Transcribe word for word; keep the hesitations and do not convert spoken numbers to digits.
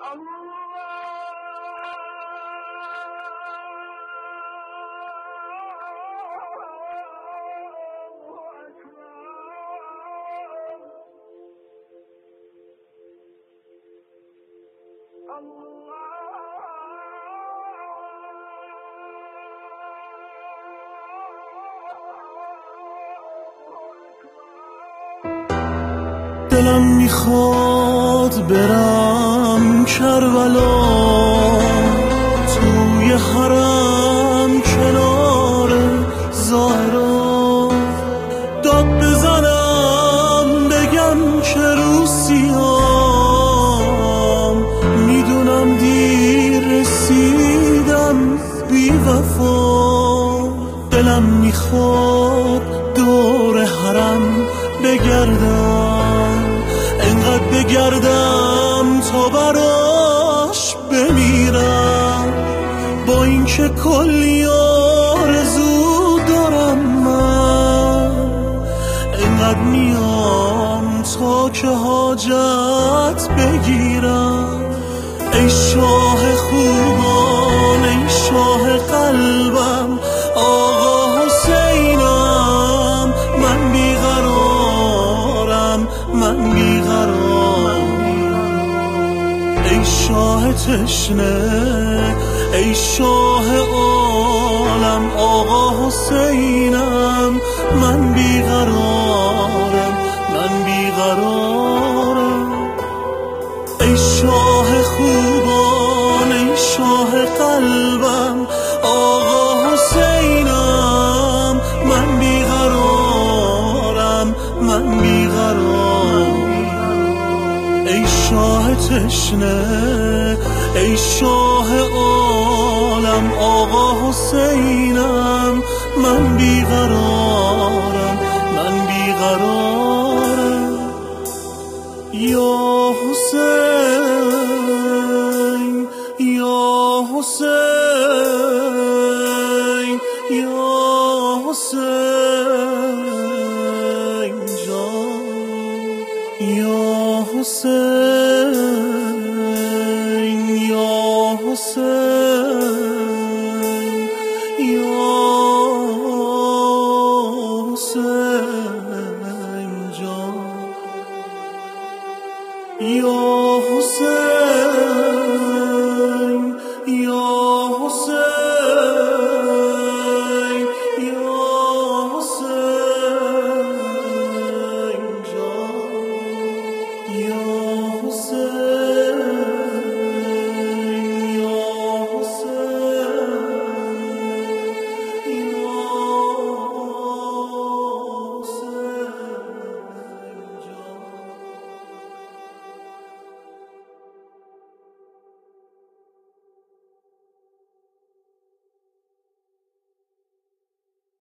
دلم میخواد برم کربلا، توی حرم کنار زهرا داد بزنم بگم که روسیام، میدونم دیر رسیدم بی وفا. دلم میخواد دور حرم بگردم، انقدر بگردم تا براش بمیرم، با اینکه کلی آرزو دارم من، انقدر میام تا که حاجت بگیرم. ای شاه خوبان، ای شاه قلبم، آقا حسینم، من بیقرارم، من بیقرارم. ای شاه تشنه، ای شاه عالم، آقا حسینم، من بیقرارم، من بیقرارم. ای شاه خوبان، ای شاه قلبم، آقا حسینم، من بیقرارم، من بیقرارم. ای شاه تشنه، ای شاه عالم، آقا حسینم، من بیقرارم، من بیقرارم. یا حسین، یا حسین، یا حسین جان، یا حسین، یا حسین، یا حسین جان، یا حسین.